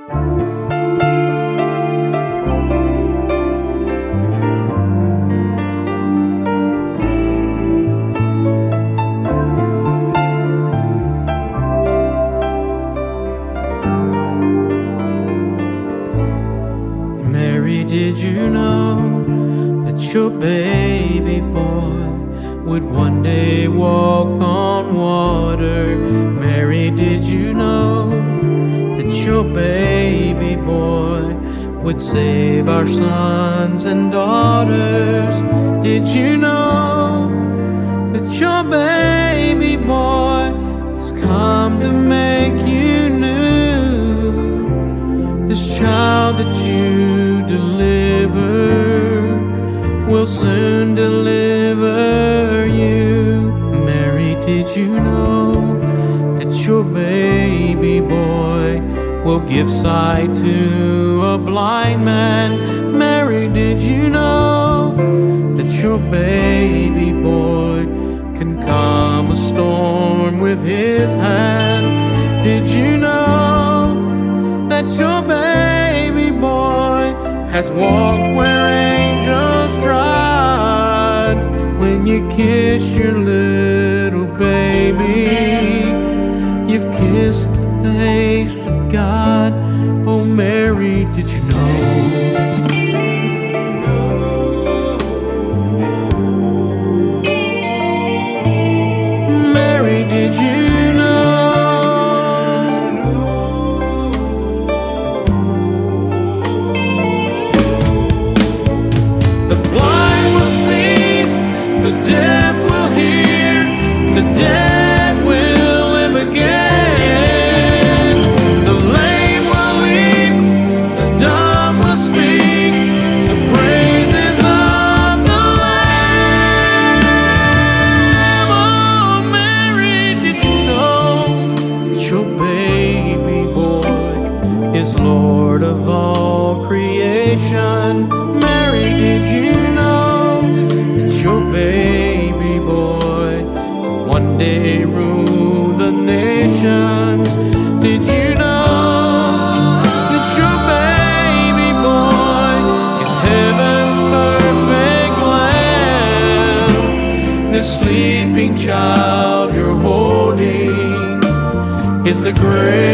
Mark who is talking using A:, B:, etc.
A: Mary, did you know that your baby boy would one day walk on water? Mary, did you know that your baby boy would save our sons and daughters? Did you know that your baby boy has come to make you new? This child that you delivered will soon deliver you. Mary, did you know that your baby boy will give sight to a blind man? Mary, did you know that your baby boy can calm a storm with his hand? Did you know that your baby boy has walked where angels trod? When you kiss your little baby, you've kissed the face of God. Oh, Mary, did you know? Mary, did you the deaf will hear, the dead will live again. The lame will leap, the dumb will speak, the praises of the Lamb. Oh, Mary, did you know that your baby boy is Lord of all creation? Mary, did you know your baby boy one day rule the nations? Did you know that your baby boy is heaven's perfect lamb? This sleeping child you're holding is the great